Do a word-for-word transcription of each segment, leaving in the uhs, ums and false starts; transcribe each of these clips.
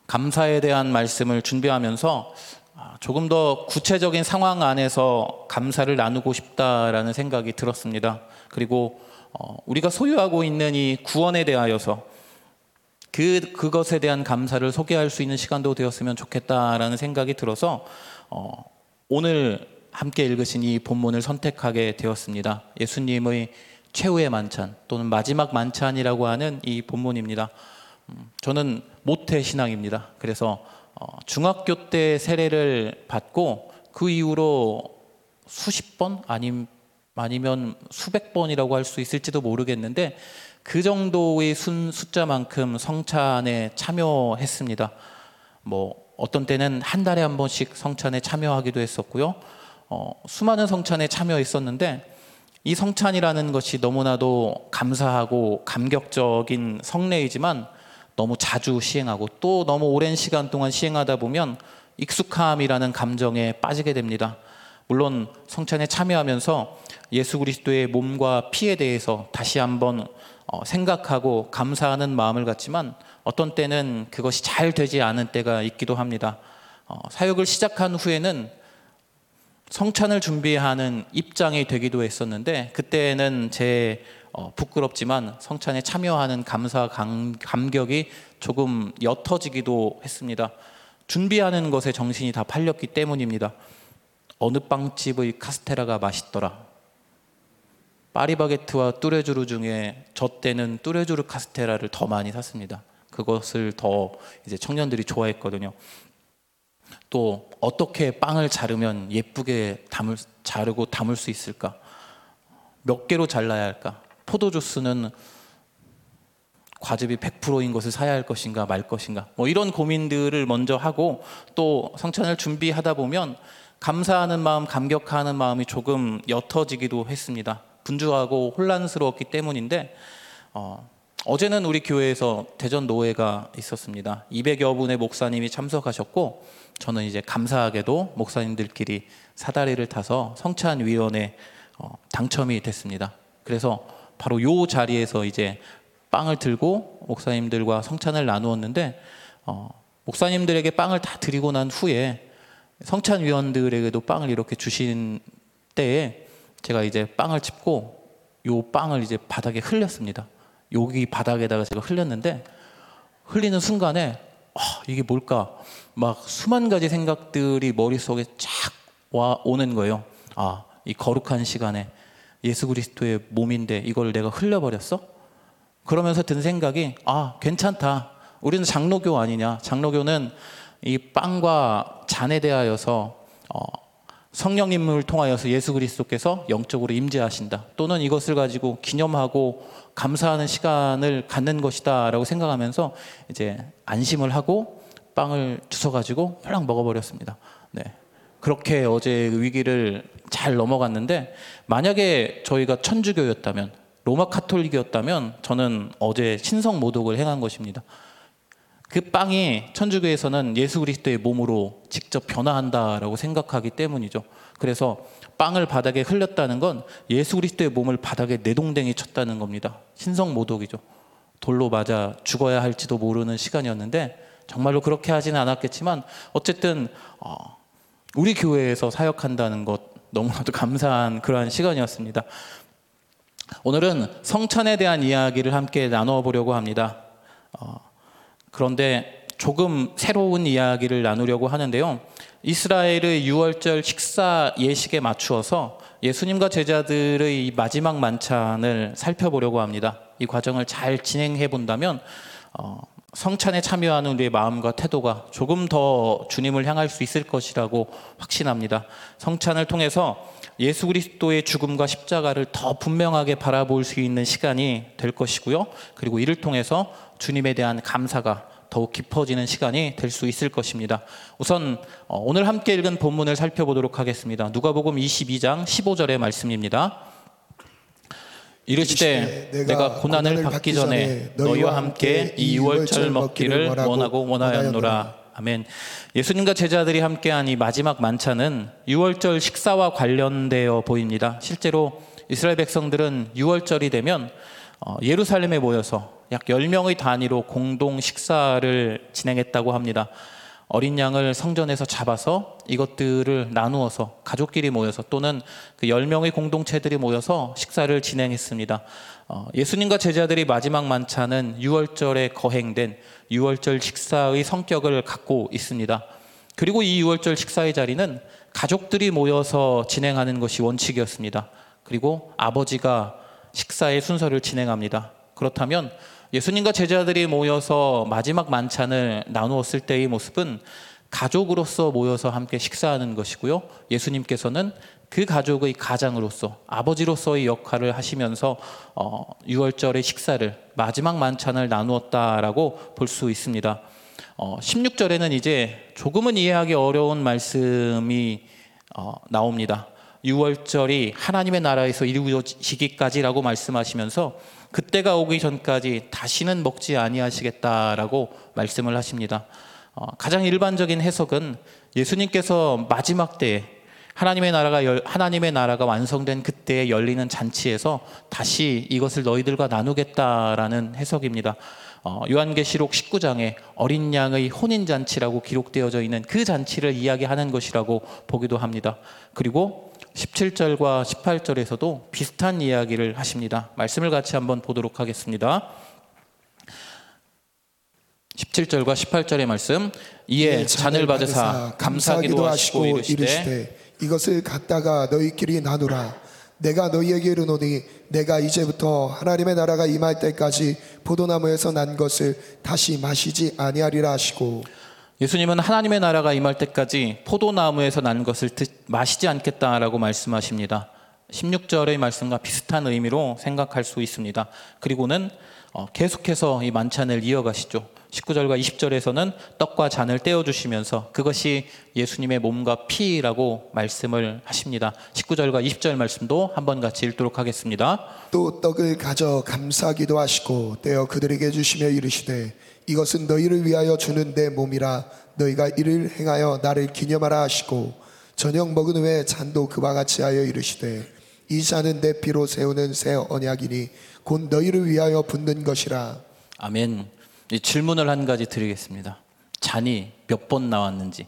감사에 대한 말씀을 준비하면서 조금 더 구체적인 상황 안에서 감사를 나누고 싶다라는 생각이 들었습니다. 그리고 우리가 소유하고 있는 이 구원에 대하여서 그, 그것에 대한 감사를 소개할 수 있는 시간도 되었으면 좋겠다라는 생각이 들어서 어, 오늘 함께 읽으신 이 본문을 선택하게 되었습니다. 예수님의 최후의 만찬 또는 마지막 만찬이라고 하는 이 본문입니다. 음, 저는 모태 신앙입니다. 그래서 어, 중학교 때 세례를 받고 그 이후로 수십 번 아님, 아니면 수백 번이라고 할 수 있을지도 모르겠는데 그 정도의 순, 숫자만큼 성찬에 참여했습니다. 뭐 어떤 때는 한 달에 한 번씩 성찬에 참여하기도 했었고요. 어, 수많은 성찬에 참여했었는데 이 성찬이라는 것이 너무나도 감사하고 감격적인 성례이지만 너무 자주 시행하고 또 너무 오랜 시간 동안 시행하다 보면 익숙함이라는 감정에 빠지게 됩니다. 물론 성찬에 참여하면서 예수 그리스도의 몸과 피에 대해서 다시 한번 생각하고 감사하는 마음을 갖지만 어떤 때는 그것이 잘 되지 않은 때가 있기도 합니다. 사역을 시작한 후에는 성찬을 준비하는 입장이 되기도 했었는데 그때는 제 어, 부끄럽지만 성찬에 참여하는 감사 감, 감격이 조금 옅어지기도 했습니다. 준비하는 것에 정신이 다 팔렸기 때문입니다. 어느 빵집의 카스테라가 맛있더라. 파리바게트와 뚜레쥬르 중에 저 때는 뚜레쥬르 카스테라를 더 많이 샀습니다. 그것을 더 이제 청년들이 좋아했거든요. 또 어떻게 빵을 자르면 예쁘게 담을, 자르고 담을 수 있을까? 몇 개로 잘라야 할까? 포도주스는 과즙이 백 퍼센트인 것을 사야 할 것인가 말 것인가? 뭐 이런 고민들을 먼저 하고 또 성찬을 준비하다 보면 감사하는 마음, 감격하는 마음이 조금 옅어지기도 했습니다. 분주하고 혼란스러웠기 때문인데 어, 어제는 우리 교회에서 대전 노회가 있었습니다. 이백여 분의 목사님이 참석하셨고 저는 이제 감사하게도 목사님들끼리 사다리를 타서 성찬위원회 어, 당첨이 됐습니다. 그래서 바로 요 자리에서 이제 빵을 들고 목사님들과 성찬을 나누었는데 어, 목사님들에게 빵을 다 드리고 난 후에 성찬위원들에게도 빵을 이렇게 주신 때에 제가 이제 빵을 짚고 요 빵을 이제 바닥에 흘렸습니다. 여기 바닥에다가 제가 흘렸는데 흘리는 순간에 아, 이게 뭘까? 막 수만 가지 생각들이 머릿속에 쫙 와 오는 거예요. 아, 이 거룩한 시간에 예수 그리스도의 몸인데 이걸 내가 흘려버렸어? 그러면서 든 생각이 아, 괜찮다. 우리는 장로교 아니냐? 장로교는 이 빵과 잔에 대하여서 어, 성령님을 통하여서 예수 그리스도께서 영적으로 임재하신다. 또는 이것을 가지고 기념하고 감사하는 시간을 갖는 것이다 라고 생각하면서 이제 안심을 하고 빵을 주워가지고 홀랑 먹어버렸습니다. 네. 그렇게 어제 위기를 잘 넘어갔는데 만약에 저희가 천주교였다면 로마 카톨릭이었다면 저는 어제 신성 모독을 행한 것입니다. 그 빵이 천주교에서는 예수 그리스도의 몸으로 직접 변화한다라고 생각하기 때문이죠. 그래서 빵을 바닥에 흘렸다는 건 예수 그리스도의 몸을 바닥에 내동댕이 쳤다는 겁니다. 신성 모독이죠. 돌로 맞아 죽어야 할지도 모르는 시간이었는데 정말로 그렇게 하지는 않았겠지만 어쨌든 어, 우리 교회에서 사역한다는 것 너무나도 감사한 그러한 시간이었습니다. 오늘은 성찬에 대한 이야기를 함께 나누어 보려고 합니다. 어, 그런데 조금 새로운 이야기를 나누려고 하는데요. 이스라엘의 유월절 식사 예식에 맞추어서 예수님과 제자들의 이 마지막 만찬을 살펴보려고 합니다. 이 과정을 잘 진행해 본다면 어, 성찬에 참여하는 우리의 마음과 태도가 조금 더 주님을 향할 수 있을 것이라고 확신합니다. 성찬을 통해서 예수 그리스도의 죽음과 십자가를 더 분명하게 바라볼 수 있는 시간이 될 것이고요. 그리고 이를 통해서 주님에 대한 감사가 더욱 깊어지는 시간이 될 수 있을 것입니다. 우선 오늘 함께 읽은 본문을 살펴보도록 하겠습니다. 누가복음 이십이 장 십오 절의 말씀입니다. 이르시되 내가 고난을 받기 전에 너희와 함께 이 유월절 먹기를 원하고 원하였노라. 아멘. 예수님과 제자들이 함께한 이 마지막 만찬은 유월절 식사와 관련되어 보입니다. 실제로 이스라엘 백성들은 유월절이 되면 예루살렘에 모여서 약 열 명의 단위로 공동 식사를 진행했다고 합니다. 어린 양을 성전에서 잡아서 이것들을 나누어서 가족끼리 모여서 또는 그 열 명의 공동체들이 모여서 식사를 진행했습니다. 어, 예수님과 제자들이 마지막 만찬은 유월절에 거행된 유월절 식사의 성격을 갖고 있습니다. 그리고 이 유월절 식사의 자리는 가족들이 모여서 진행하는 것이 원칙이었습니다. 그리고 아버지가 식사의 순서를 진행합니다. 그렇다면 예수님과 제자들이 모여서 마지막 만찬을 나누었을 때의 모습은 가족으로서 모여서 함께 식사하는 것이고요. 예수님께서는 그 가족의 가장으로서 아버지로서의 역할을 하시면서 어, 유월절의 식사를 마지막 만찬을 나누었다라고 볼 수 있습니다. 어, 십육 절에는 이제 조금은 이해하기 어려운 말씀이 어, 나옵니다. 유월절이 하나님의 나라에서 이루어지기까지라고 말씀하시면서 그때가 오기 전까지 다시는 먹지 아니하시겠다라고 말씀을 하십니다. 어, 가장 일반적인 해석은 예수님께서 마지막 때에 하나님의 나라가 열, 하나님의 나라가 완성된 그때에 열리는 잔치에서 다시 이것을 너희들과 나누겠다라는 해석입니다. 어, 요한계시록 십구 장에 어린 양의 혼인잔치라고 기록되어져 있는 그 잔치를 이야기하는 것이라고 보기도 합니다. 그리고 십칠 절과 십팔 절에서도 비슷한 이야기를 하십니다. 말씀을 같이 한번 보도록 하겠습니다. 십칠 절과 십팔 절의 말씀. 이에 잔을 받으사 감사기도 하시고 이르시되 이것을 갖다가 너희끼리 나누라. 내가 너희에게 이르노니 내가 이제부터 하나님의 나라가 임할 때까지 포도나무에서 난 것을 다시 마시지 아니하리라 하시고, 예수님은 하나님의 나라가 임할 때까지 포도나무에서 난 것을 마시지 않겠다라고 말씀하십니다. 십육 절의 말씀과 비슷한 의미로 생각할 수 있습니다. 그리고는 계속해서 이 만찬을 이어가시죠. 십구 절과 이십 절에서는 떡과 잔을 떼어주시면서 그것이 예수님의 몸과 피라고 말씀을 하십니다. 십구 절과 이십 절 말씀도 한번 같이 읽도록 하겠습니다. 또 떡을 가져 감사기도 하시고 떼어 그들에게 주시며 이르시되 이것은 너희를 위하여 주는 내 몸이라. 너희가 이를 행하여 나를 기념하라 하시고, 저녁 먹은 후에 잔도 그와 같이 하여 이르시되 이 잔은 내 피로 세우는 새 언약이니 곧 너희를 위하여 붓는 것이라. 아멘. 이 질문을 한 가지 드리겠습니다. 잔이 몇 번 나왔는지.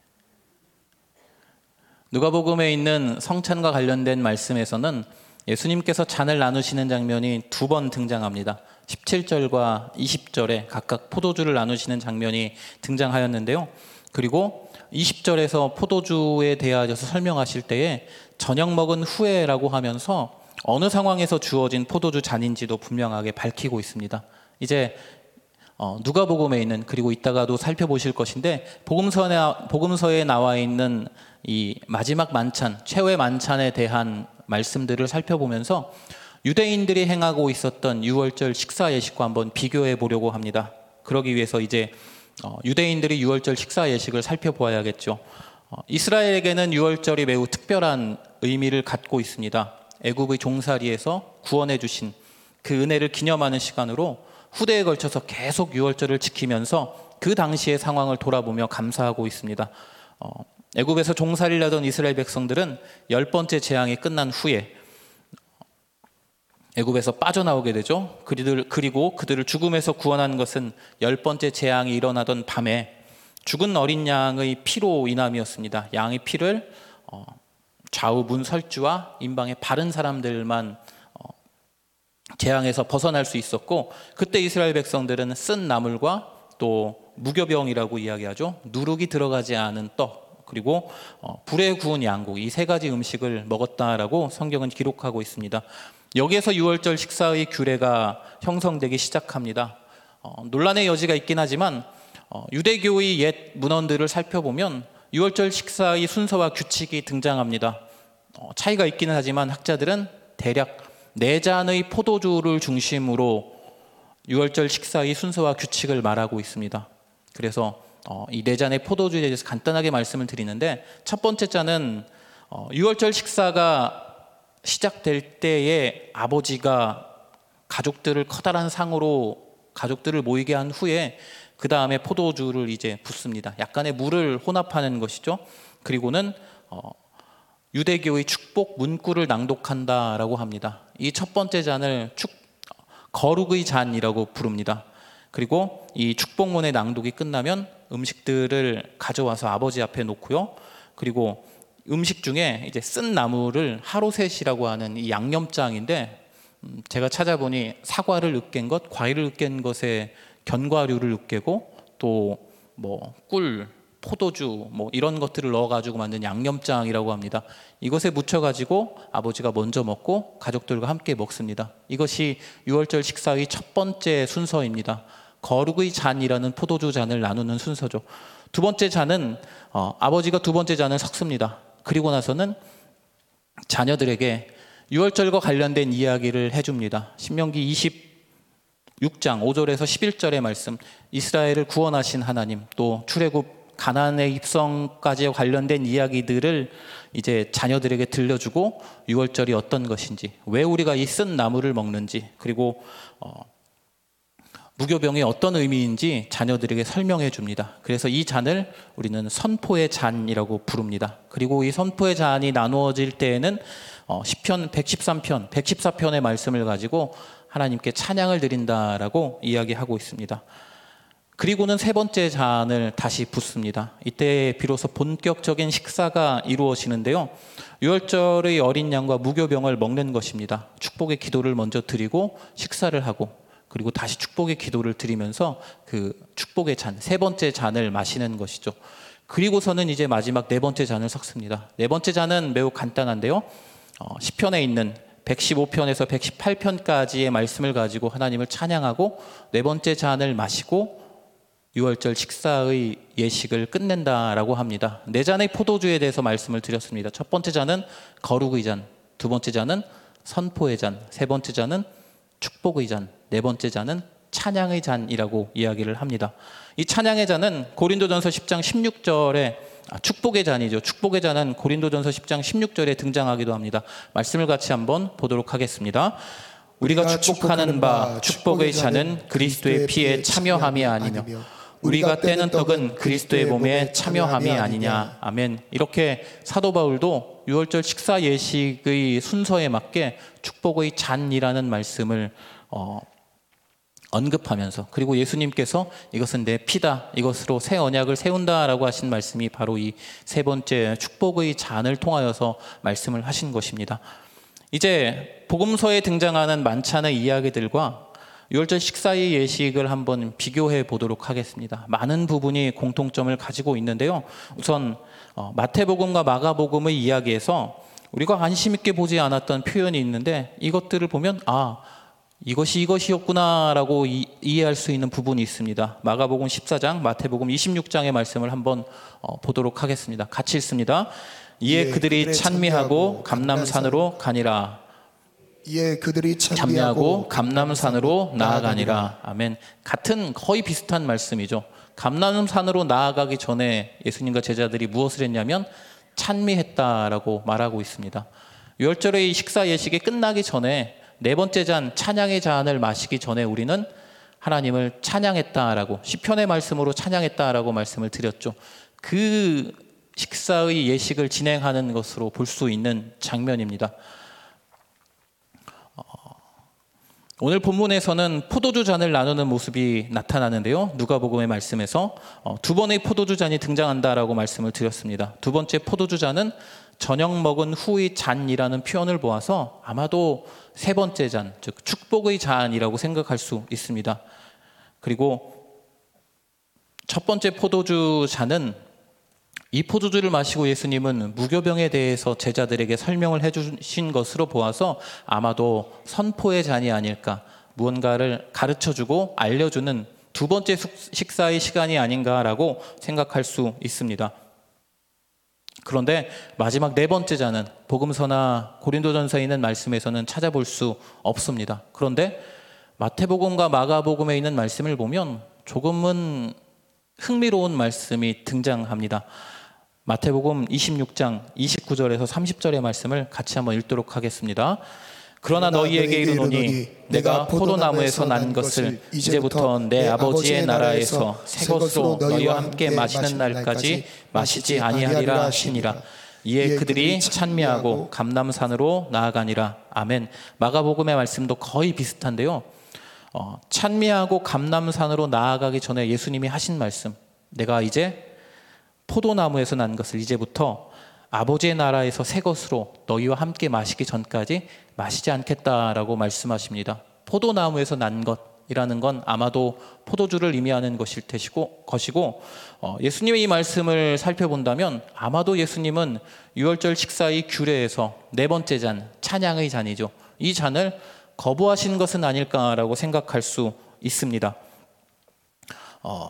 누가복음에 있는 성찬과 관련된 말씀에서는 예수님께서 잔을 나누시는 장면이 두 번 등장합니다. 십칠 절과 이십 절에 각각 포도주를 나누시는 장면이 등장하였는데요. 그리고 이십 절에서 포도주에 대하여서 설명하실 때에 저녁 먹은 후에라고 하면서 어느 상황에서 주어진 포도주 잔인지도 분명하게 밝히고 있습니다. 이제 어, 누가복음에 있는, 그리고 이따가도 살펴보실 것인데 복음서에, 복음서에 나와 있는 이 마지막 만찬, 최후의 만찬에 대한 말씀들을 살펴보면서 유대인들이 행하고 있었던 유월절 식사 예식과 한번 비교해 보려고 합니다. 그러기 위해서 이제 어, 유대인들이 유월절 식사 예식을 살펴보아야겠죠. 어, 이스라엘에게는 유월절이 매우 특별한 의미를 갖고 있습니다. 애굽의 종살이에서 구원해 주신 그 은혜를 기념하는 시간으로 후대에 걸쳐서 계속 유월절을 지키면서 그 당시의 상황을 돌아보며 감사하고 있습니다. 어, 애굽에서 종살이를 하던 이스라엘 백성들은 열 번째 재앙이 끝난 후에 애굽에서 빠져나오게 되죠. 그리들, 그리고 그들을 죽음에서 구원한 것은 열 번째 재앙이 일어나던 밤에 죽은 어린 양의 피로 인함이었습니다. 양의 피를 어, 좌우 문 설주와 임방에 바른 사람들만 재앙에서 벗어날 수 있었고, 그때 이스라엘 백성들은 쓴 나물과 또 무교병이라고 이야기하죠. 누룩이 들어가지 않은 떡, 그리고 불에 구운 양고기, 이 세 가지 음식을 먹었다라고 성경은 기록하고 있습니다. 여기에서 유월절 식사의 규례가 형성되기 시작합니다. 어, 논란의 여지가 있긴 하지만 어, 유대교의 옛 문헌들을 살펴보면 유월절 식사의 순서와 규칙이 등장합니다. 어, 차이가 있기는 하지만 학자들은 대략 네 잔의 포도주를 중심으로 유월절 식사의 순서와 규칙을 말하고 있습니다. 그래서 어, 이 네 잔의 포도주에 대해서 간단하게 말씀을 드리는데, 첫 번째 잔은 어, 유월절 식사가 시작될 때에 아버지가 가족들을 커다란 상으로 가족들을 모이게 한 후에 그 다음에 포도주를 이제 붓습니다. 약간의 물을 혼합하는 것이죠. 그리고는 어, 유대교의 축복 문구를 낭독한다라고 합니다. 이 첫 번째 잔을 축, 거룩의 잔이라고 부릅니다. 그리고 이 축복문의 낭독이 끝나면 음식들을 가져와서 아버지 앞에 놓고요. 그리고 음식 중에 이제 쓴 나물을 하로셋이라고 하는 이 양념장인데, 음, 제가 찾아보니 사과를 으깬 것, 과일을 으깬 것에 견과류를 으깨고 또 뭐 꿀, 포도주 뭐 이런 것들을 넣어가지고 만든 양념장이라고 합니다. 이것에 묻혀가지고 아버지가 먼저 먹고 가족들과 함께 먹습니다. 이것이 유월절 식사의 첫 번째 순서입니다. 거룩의 잔이라는 포도주 잔을 나누는 순서죠. 두 번째 잔은 어, 아버지가 두 번째 잔을 섞습니다. 그리고 나서는 자녀들에게 유월절과 관련된 이야기를 해줍니다. 신명기 이십육 장 오 절에서 십일 절의 말씀, 이스라엘을 구원하신 하나님, 또 출애굽 가나안의 입성까지 관련된 이야기들을 이제 자녀들에게 들려주고 유월절이 어떤 것인지, 왜 우리가 이 쓴 나물을 먹는지, 그리고 어, 무교병이 어떤 의미인지 자녀들에게 설명해 줍니다. 그래서 이 잔을 우리는 선포의 잔이라고 부릅니다. 그리고 이 선포의 잔이 나누어질 때에는 어, 시편 백십삼 편, 백십사 편의 말씀을 가지고 하나님께 찬양을 드린다라고 이야기하고 있습니다. 그리고는 세 번째 잔을 다시 붓습니다. 이때 비로소 본격적인 식사가 이루어지는데요. 유월절의 어린 양과 무교병을 먹는 것입니다. 축복의 기도를 먼저 드리고 식사를 하고, 그리고 다시 축복의 기도를 드리면서 그 축복의 잔, 세 번째 잔을 마시는 것이죠. 그리고서는 이제 마지막 네 번째 잔을 섞습니다. 네 번째 잔은 매우 간단한데요. 어, 시편에 있는 백십오 편에서 백십팔 편까지의 말씀을 가지고 하나님을 찬양하고 네 번째 잔을 마시고 유월절 식사의 예식을 끝낸다라고 합니다. 네 잔의 포도주에 대해서 말씀을 드렸습니다. 첫 번째 잔은 거룩의 잔, 두 번째 잔은 선포의 잔, 세 번째 잔은 축복의 잔, 네 번째 잔은 찬양의 잔이라고 이야기를 합니다. 이 찬양의 잔은 고린도전서 십 장 십육 절에 아, 축복의 잔이죠. 축복의 잔은 고린도전서 십 장 십육 절에 등장하기도 합니다. 말씀을 같이 한번 보도록 하겠습니다. 우리가 축복하는 바 축복의 잔은 그리스도의 피에 참여함이 아니며 우리가 떼는 떡은 그리스도의 몸에 참여함이 아니냐. 아멘. 이렇게 사도 바울도 유월절 식사 예식의 순서에 맞게 축복의 잔이라는 말씀을 어, 언급하면서, 그리고 예수님께서 이것은 내 피다, 이것으로 새 언약을 세운다라고 하신 말씀이 바로 이 세 번째 축복의 잔을 통하여서 말씀을 하신 것입니다. 이제 복음서에 등장하는 만찬의 이야기들과 유월절 식사의 예식을 한번 비교해 보도록 하겠습니다. 많은 부분이 공통점을 가지고 있는데요. 우선 마태복음과 마가복음의 이야기에서 우리가 관심 있게 보지 않았던 표현이 있는데, 이것들을 보면 아, 이것이 이것이었구나라고 이, 이해할 수 있는 부분이 있습니다. 마가복음 십사 장, 마태복음 이십육 장의 말씀을 한번 어, 보도록 하겠습니다. 같이 읽습니다. 이에 그들이 찬미하고 감람산으로 가니라. 이에 그들이 찬미하고 감람산으로 나아가니라. 아멘. 같은 거의 비슷한 말씀이죠. 감람산으로 나아가기 전에 예수님과 제자들이 무엇을 했냐면 찬미했다라고 말하고 있습니다. 유월절의 식사 예식이 끝나기 전에 네 번째 잔, 찬양의 잔을 마시기 전에 우리는 하나님을 찬양했다라고, 시편의 말씀으로 찬양했다라고 말씀을 드렸죠. 그 식사의 예식을 진행하는 것으로 볼 수 있는 장면입니다. 오늘 본문에서는 포도주 잔을 나누는 모습이 나타나는데요. 누가복음의 말씀에서 두 번의 포도주 잔이 등장한다라고 말씀을 드렸습니다. 두 번째 포도주 잔은 저녁 먹은 후의 잔이라는 표현을 보아서 아마도 세 번째 잔, 즉 축복의 잔이라고 생각할 수 있습니다. 그리고 첫 번째 포도주 잔은, 이 포도주를 마시고 예수님은 무교병에 대해서 제자들에게 설명을 해주신 것으로 보아서 아마도 선포의 잔이 아닐까, 무언가를 가르쳐주고 알려주는 두 번째 식사의 시간이 아닌가라고 생각할 수 있습니다. 그런데 마지막 네 번째 잔은 복음서나 고린도전서에 있는 말씀에서는 찾아볼 수 없습니다. 그런데 마태복음과 마가복음에 있는 말씀을 보면 조금은 흥미로운 말씀이 등장합니다. 마태복음 이십육 장 이십구 절에서 삼십 절의 말씀을 같이 한번 읽도록 하겠습니다. 그러나 너희에게 이르노니 내가 포도나무에서 난 것을 이제부터 내 아버지의 나라에서 새 것으로 너희와 함께 마시는 날까지 마시지 아니하리라 하시니라. 이에 그들이 찬미하고 감람산으로 나아가니라. 아멘. 마가복음의 말씀도 거의 비슷한데요. 어, 찬미하고 감람산으로 나아가기 전에 예수님이 하신 말씀, 내가 이제 포도나무에서 난 것을 이제부터 아버지의 나라에서 새 것으로 너희와 함께 마시기 전까지 마시지 않겠다라고 말씀하십니다. 포도나무에서 난 것이라는 건 아마도 포도주를 의미하는 것일 테시고, 것이고 어, 예수님의 이 말씀을 살펴본다면 아마도 예수님은 유월절 식사의 규례에서 네 번째 잔, 찬양의 잔이죠. 이 잔을 거부하신 것은 아닐까라고 생각할 수 있습니다. 어,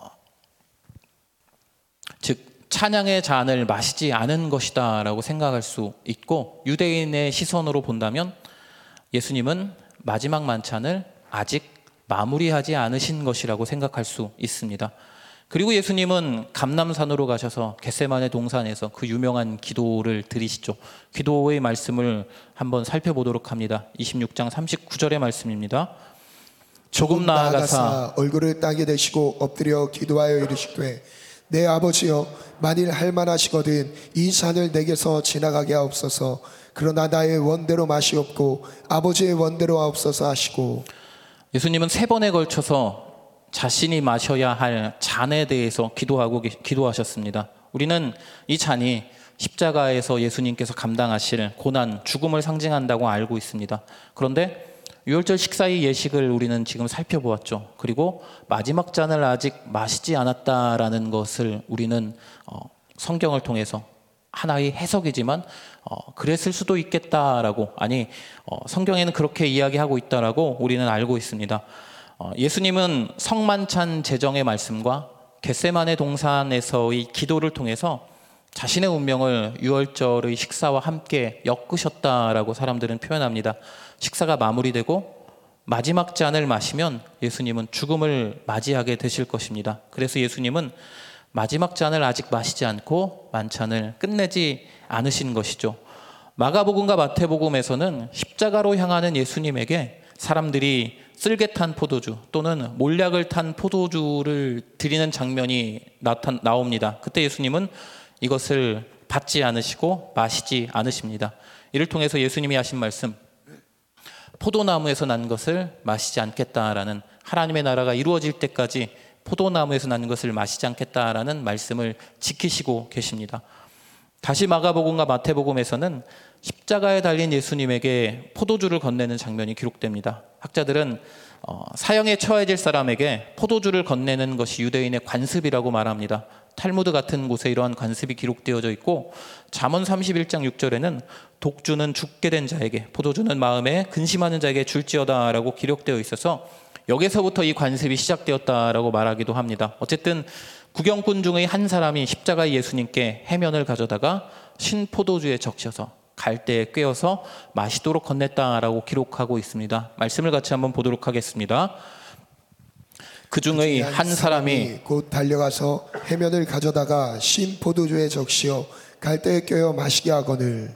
즉 찬양의 잔을 마시지 않은 것이다 라고 생각할 수 있고, 유대인의 시선으로 본다면 예수님은 마지막 만찬을 아직 마무리하지 않으신 것이라고 생각할 수 있습니다. 그리고 예수님은 감람산으로 가셔서 겟세마네 동산에서 그 유명한 기도를 드리시죠. 기도의 말씀을 한번 살펴보도록 합니다. 이십육 장 삼십구 절의 말씀입니다. 조금 나아가사 얼굴을 땅에 대시고 엎드려 기도하여 이르시되 내 아버지여, 만일 할만하시거든 이 잔을 내게서 지나가게 하옵소서. 그러나 나의 원대로 마시옵고 아버지의 원대로 하옵소서 하시고, 예수님은 세 번에 걸쳐서 자신이 마셔야 할 잔에 대해서 기도하고 기도하셨습니다. 우리는 이 잔이 십자가에서 예수님께서 감당하실 고난, 죽음을 상징한다고 알고 있습니다. 그런데 유월절 식사의 예식을 우리는 지금 살펴보았죠. 그리고 마지막 잔을 아직 마시지 않았다라는 것을 우리는 어, 성경을 통해서 하나의 해석이지만 어, 그랬을 수도 있겠다라고, 아니 어, 성경에는 그렇게 이야기하고 있다라고 우리는 알고 있습니다. 어, 예수님은 성만찬 제정의 말씀과 겟세마네 동산에서의 기도를 통해서 자신의 운명을 유월절의 식사와 함께 엮으셨다라고 사람들은 표현합니다. 식사가 마무리되고 마지막 잔을 마시면 예수님은 죽음을 맞이하게 되실 것입니다. 그래서 예수님은 마지막 잔을 아직 마시지 않고 만찬을 끝내지 않으신 것이죠. 마가복음과 마태복음에서는 십자가로 향하는 예수님에게 사람들이 쓸개 탄 포도주 또는 몰약을 탄 포도주를 드리는 장면이 나타, 나옵니다. 그때 예수님은 이것을 받지 않으시고 마시지 않으십니다. 이를 통해서 예수님이 하신 말씀, 포도나무에서 난 것을 마시지 않겠다라는, 하나님의 나라가 이루어질 때까지 포도나무에서 난 것을 마시지 않겠다라는 말씀을 지키시고 계십니다. 다시 마가복음과 마태복음에서는 십자가에 달린 예수님에게 포도주를 건네는 장면이 기록됩니다. 학자들은 어, 사형에 처해질 사람에게 포도주를 건네는 것이 유대인의 관습이라고 말합니다. 탈무드 같은 곳에 이러한 관습이 기록되어져 있고, 잠언 삼십일 장 육 절에는 독주는 죽게 된 자에게, 포도주는 마음에 근심하는 자에게 줄지어다라고 기록되어 있어서 여기서부터 이 관습이 시작되었다라고 말하기도 합니다. 어쨌든 구경꾼 중의 한 사람이 십자가의 예수님께 해면을 가져다가 신포도주에 적셔서 갈대에 꿰어서 마시도록 건넸다라고 기록하고 있습니다. 말씀을 같이 한번 보도록 하겠습니다. 그 중의 한 사람이 곧 달려가서 해면을 가져다가 신 포도주에 적시어 갈대에 껴어 마시게 하거늘.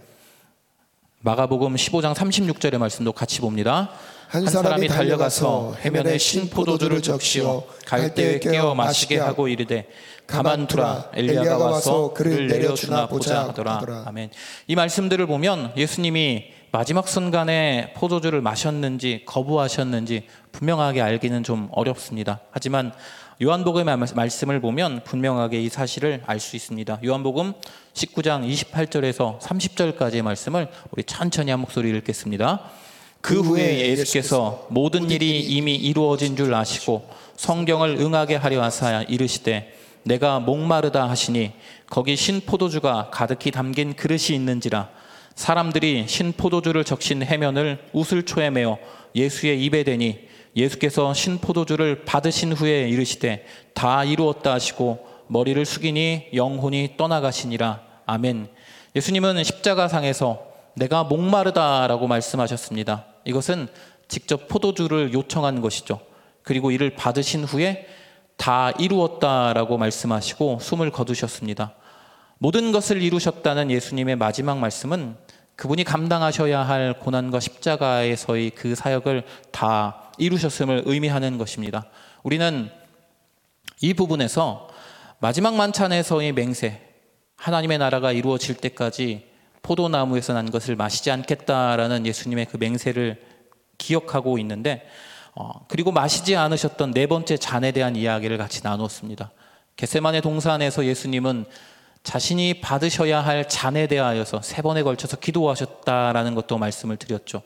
마가복음 십오 장 삼십육 절의 말씀도 같이 봅니다. 한 사람이 달려가서 해면에 신 포도주를 적시어 갈대에 껴어 마시게 하고 이르되 가만두라, 엘리야가 와서 그를 내려주나 보자 하더라. 아멘. 이 말씀들을 보면 예수님이 마지막 순간에 포도주를 마셨는지 거부하셨는지 분명하게 알기는 좀 어렵습니다. 하지만 요한복음의 말씀을 보면 분명하게 이 사실을 알 수 있습니다. 요한복음 십구 장 이십팔 절에서 삼십 절까지의 말씀을 우리 천천히 한 목소리 읽겠습니다. 그 후에 예수께서 모든 일이 이미 이루어진 줄 아시고 성경을 응하게 하려 하사 이르시되 내가 목마르다 하시니 거기 신포도주가 가득히 담긴 그릇이 있는지라. 사람들이 신포도주를 적신 해면을 우슬초에 메어 예수의 입에 대니 예수께서 신포도주를 받으신 후에 이르시되 다 이루었다 하시고 머리를 숙이니 영혼이 떠나가시니라. 아멘. 예수님은 십자가상에서 내가 목마르다라고 말씀하셨습니다. 이것은 직접 포도주를 요청한 것이죠. 그리고 이를 받으신 후에 다 이루었다라고 말씀하시고 숨을 거두셨습니다. 모든 것을 이루셨다는 예수님의 마지막 말씀은 그분이 감당하셔야 할 고난과 십자가에서의 그 사역을 다 이루셨음을 의미하는 것입니다. 우리는 이 부분에서 마지막 만찬에서의 맹세, 하나님의 나라가 이루어질 때까지 포도나무에서 난 것을 마시지 않겠다라는 예수님의 그 맹세를 기억하고 있는데, 어, 그리고 마시지 않으셨던 네 번째 잔에 대한 이야기를 같이 나눴습니다. 겟세마네 동산에서 예수님은 자신이 받으셔야 할 잔에 대하여서 세 번에 걸쳐서 기도하셨다라는 것도 말씀을 드렸죠.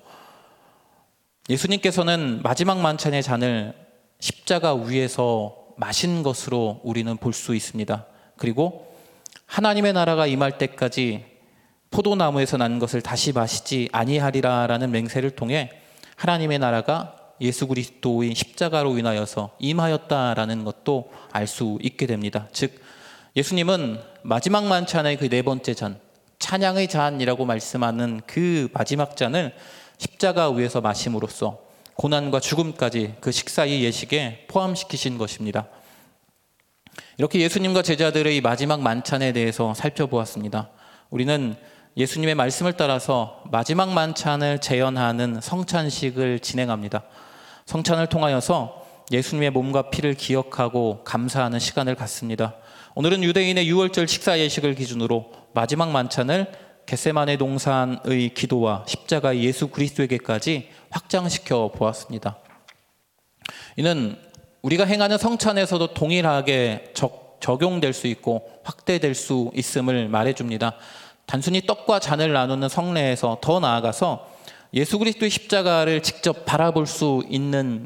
예수님께서는 마지막 만찬의 잔을 십자가 위에서 마신 것으로 우리는 볼 수 있습니다. 그리고 하나님의 나라가 임할 때까지 포도나무에서 난 것을 다시 마시지 아니하리라라는 맹세를 통해 하나님의 나라가 예수 그리스도의 십자가로 인하여서 임하였다라는 것도 알 수 있게 됩니다. 즉 예수님은 마지막 만찬의 그 네 번째 잔, 찬양의 잔이라고 말씀하는 그 마지막 잔을 십자가 위에서 마심으로써 고난과 죽음까지 그 식사의 예식에 포함시키신 것입니다. 이렇게 예수님과 제자들의 마지막 만찬에 대해서 살펴보았습니다. 우리는 예수님의 말씀을 따라서 마지막 만찬을 재현하는 성찬식을 진행합니다. 성찬을 통하여서 예수님의 몸과 피를 기억하고 감사하는 시간을 갖습니다. 오늘은 유대인의 유월절 식사 예식을 기준으로 마지막 만찬을 겟세마네 동산의 기도와 십자가의 예수 그리스도에게까지 확장시켜 보았습니다. 이는 우리가 행하는 성찬에서도 동일하게 적, 적용될 수 있고 확대될 수 있음을 말해줍니다. 단순히 떡과 잔을 나누는 성례에서 더 나아가서 예수 그리스도의 십자가를 직접 바라볼 수 있는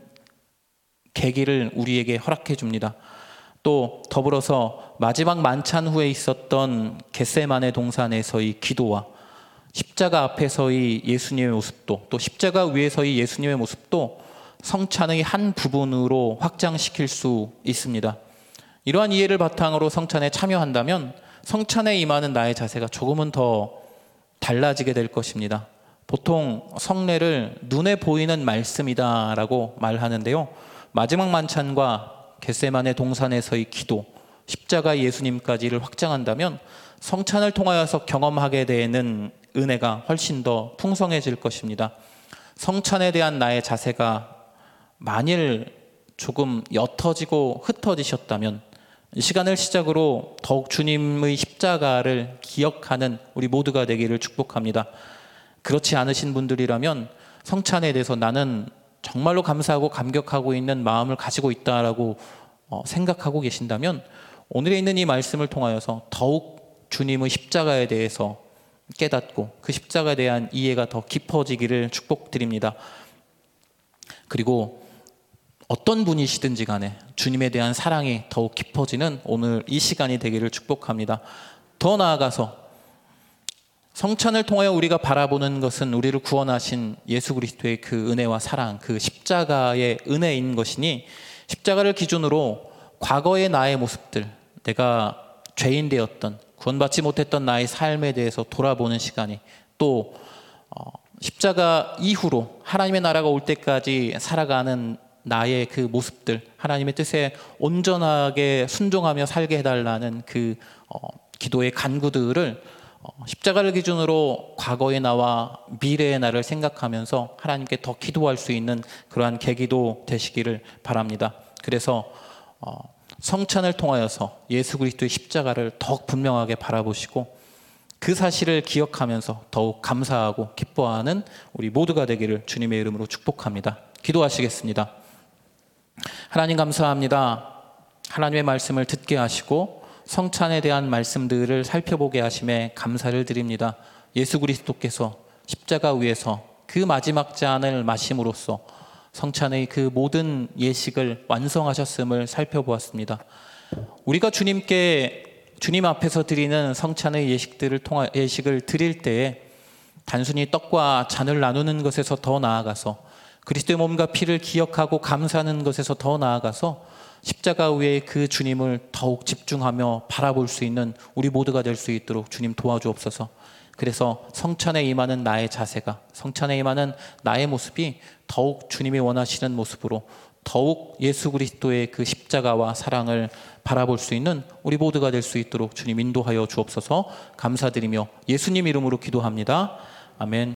계기를 우리에게 허락해 줍니다. 또 더불어서 마지막 만찬 후에 있었던 겟세마네 동산에서의 기도와 십자가 앞에서의 예수님의 모습도, 또 십자가 위에서의 예수님의 모습도 성찬의 한 부분으로 확장시킬 수 있습니다. 이러한 이해를 바탕으로 성찬에 참여한다면 성찬에 임하는 나의 자세가 조금은 더 달라지게 될 것입니다. 보통 성례를 눈에 보이는 말씀이다라고 말하는데요. 마지막 만찬과 겟세마네 동산에서의 기도, 십자가 예수님까지를 확장한다면 성찬을 통하여서 경험하게 되는 은혜가 훨씬 더 풍성해질 것입니다. 성찬에 대한 나의 자세가 만일 조금 옅어지고 흩어지셨다면 이 시간을 시작으로 더욱 주님의 십자가를 기억하는 우리 모두가 되기를 축복합니다. 그렇지 않으신 분들이라면 성찬에 대해서 나는 정말로 감사하고 감격하고 있는 마음을 가지고 있다라고 생각하고 계신다면 오늘에 있는 이 말씀을 통하여서 더욱 주님의 십자가에 대해서 깨닫고 그 십자가에 대한 이해가 더 깊어지기를 축복드립니다. 그리고 어떤 분이시든지 간에 주님에 대한 사랑이 더욱 깊어지는 오늘 이 시간이 되기를 축복합니다. 더 나아가서 성찬을 통하여 우리가 바라보는 것은 우리를 구원하신 예수 그리스도의 그 은혜와 사랑, 그 십자가의 은혜인 것이니 십자가를 기준으로 과거의 나의 모습들, 내가 죄인 되었던, 구원받지 못했던 나의 삶에 대해서 돌아보는 시간이, 또 십자가 이후로 하나님의 나라가 올 때까지 살아가는 나의 그 모습들, 하나님의 뜻에 온전하게 순종하며 살게 해달라는 그 기도의 간구들을 십자가를 기준으로 과거의 나와 미래의 나를 생각하면서 하나님께 더 기도할 수 있는 그러한 계기도 되시기를 바랍니다. 그래서 성찬을 통하여서 예수 그리스도의 십자가를 더욱 분명하게 바라보시고 그 사실을 기억하면서 더욱 감사하고 기뻐하는 우리 모두가 되기를 주님의 이름으로 축복합니다. 기도하시겠습니다. 하나님 감사합니다. 하나님의 말씀을 듣게 하시고 성찬에 대한 말씀들을 살펴보게 하심에 감사를 드립니다. 예수 그리스도께서 십자가 위에서 그 마지막 잔을 마심으로써 성찬의 그 모든 예식을 완성하셨음을 살펴보았습니다. 우리가 주님께 주님 앞에서 드리는 성찬의 예식들을 통하 예식을 드릴 때에 단순히 떡과 잔을 나누는 것에서 더 나아가서 그리스도의 몸과 피를 기억하고 감사하는 것에서 더 나아가서 십자가 위에 그 주님을 더욱 집중하며 바라볼 수 있는 우리 모두가 될 수 있도록 주님 도와주옵소서. 그래서 성찬에 임하는 나의 자세가, 성찬에 임하는 나의 모습이 더욱 주님이 원하시는 모습으로 더욱 예수 그리스도의 그 십자가와 사랑을 바라볼 수 있는 우리 모두가 될 수 있도록 주님 인도하여 주옵소서. 감사드리며 예수님 이름으로 기도합니다. 아멘.